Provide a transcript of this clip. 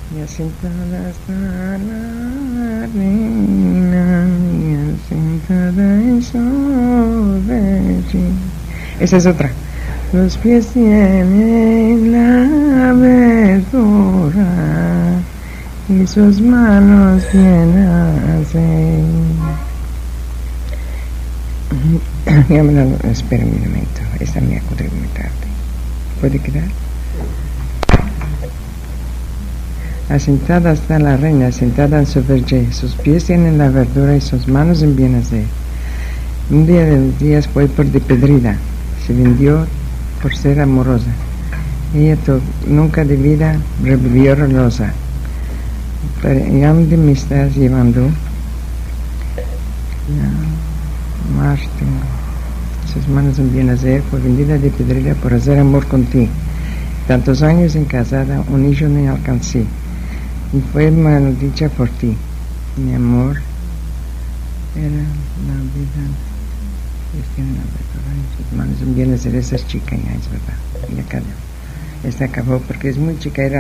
Y asentada está la reina, y asentada en su vecina. Esa es otra. Los pies tienen la abertura y sus manos llenas de... Espera un momento, esta me acordé muy tarde. ¿Puede quedar? Asentada está la reina, sentada en su vergel. Sus pies tienen la verdura y sus manos llenas de... Un día de los días fue por de pedrida. Se vendió por ser amorosa. Ella nunca de vida revivió rosa. ¿Y a dónde me estás llevando? Marte. Sus manos llenas de... Fue vendida de pedrida por hacer amor contigo. Tantos años en casada, un hijo me alcancé. Y fue maldicha por ti. Mi amor era la vida. Tiene la verdad en sus manos llenas de esas chicas, ya es verdad. Y acá esta acabó porque es muy chica, era